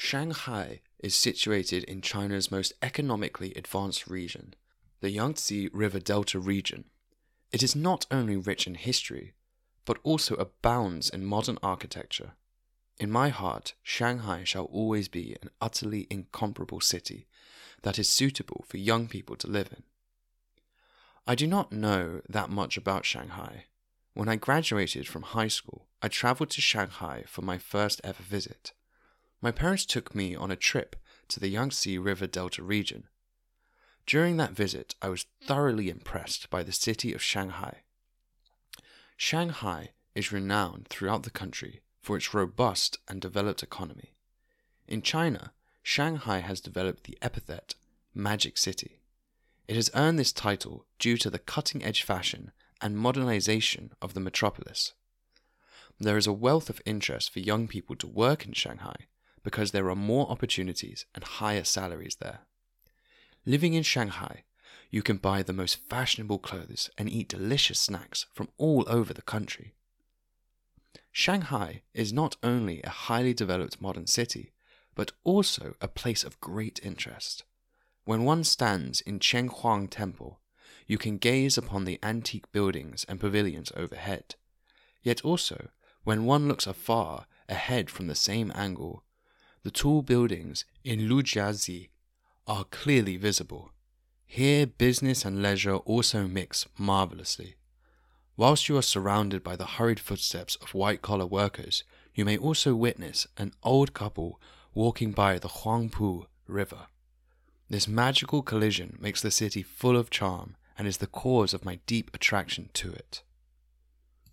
Shanghai is situated in China's most economically advanced region, the Yangtze River Delta region. It is not only rich in history, but also abounds in modern architecture. In my heart, Shanghai shall always be an utterly incomparable city that is suitable for young people to live in. I do not know that much about Shanghai. When I graduated from high school, I traveled to Shanghai for my first ever visit. My parents took me on a trip to the Yangtze River Delta region. During that visit, I was thoroughly impressed by the city of Shanghai. Shanghai is renowned throughout the country for its robust and developed economy. In China, Shanghai has developed the epithet Magic City. It has earned this title due to the cutting-edge fashion and modernization of the metropolis. There is a wealth of interest for young people to work in Shanghai because there are more opportunities and higher salaries there. Living in Shanghai, you can buy the most fashionable clothes and eat delicious snacks from all over the country. Shanghai is not only a highly developed modern city, but also a place of great interest. When one stands in Qianhuang Temple, you can gaze upon the antique buildings and pavilions overhead. Yet also, when one looks afar ahead from the same angle, the tall buildings in Lujiazhi are clearly visible. Here business and leisure also mix marvelously. Whilst you are surrounded by the hurried footsteps of white-collar workers, you may also witness an old couple walking by the Huangpu River. This magical collision makes the city full of charm and is the cause of my deep attraction to it.